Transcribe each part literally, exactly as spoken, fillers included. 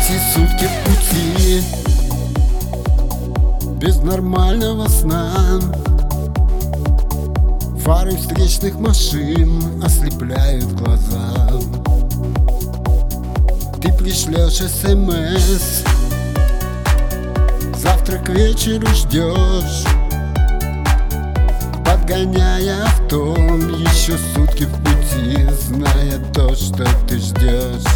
Эти сутки в пути, без нормального сна. Фары встречных машин ослепляют глаза. Ты пришлешь смс, завтра к вечеру ждешь, подгоняя авто. Еще сутки в пути, зная то, что ты ждешь.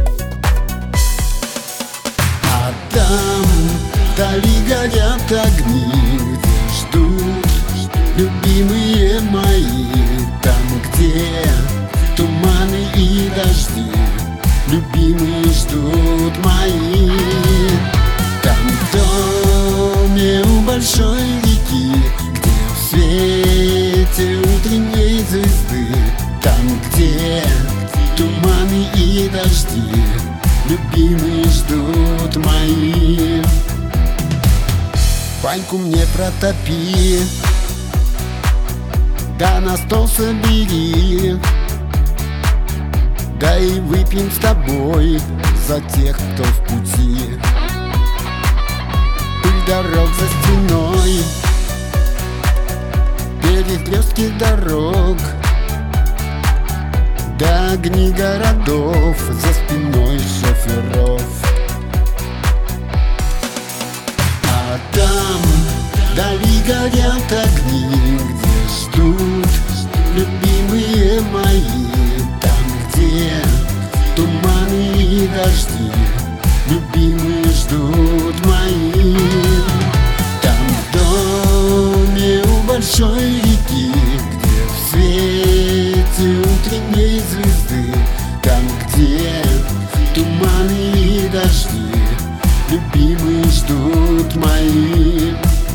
А там вдали горят огни, где ждут любимые мои. Там, где туманы и дожди, любимые ждут мои. Там в доме у большой реки, где в свете утренней звезды. Там, где туманы и дожди, любимые ждут мои. Баньку мне протопи, да на стол собери, да и выпьем с тобой за тех, кто в пути. Пыль дорог за стеной, перекрестки дорог, да огни городов за спиной шоферов. А там вдали горят огни, где ждут любимые мои. Там, где туманы и дожди, любимые ждут мои. Там в доме у большой реки, где в свете утренней звезды. Там, где туманы и дожди, любимые ждут мои.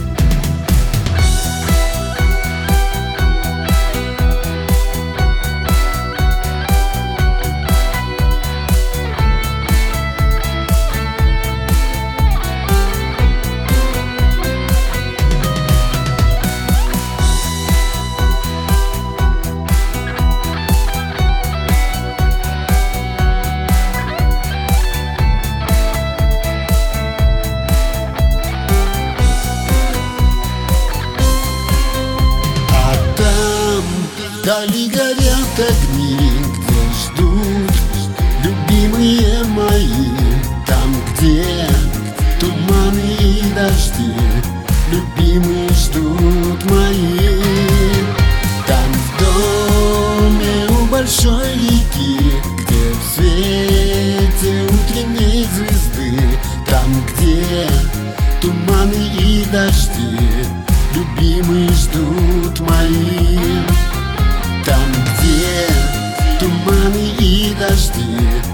Вдали горят огни, где ждут любимые мои. Там, где туманы и дожди, любимые ждут мои. Там в доме у большой реки, где в свете утренней звезды. Там, где туманы и дожди, любимые ждут мои. Там, где туманы и дожди,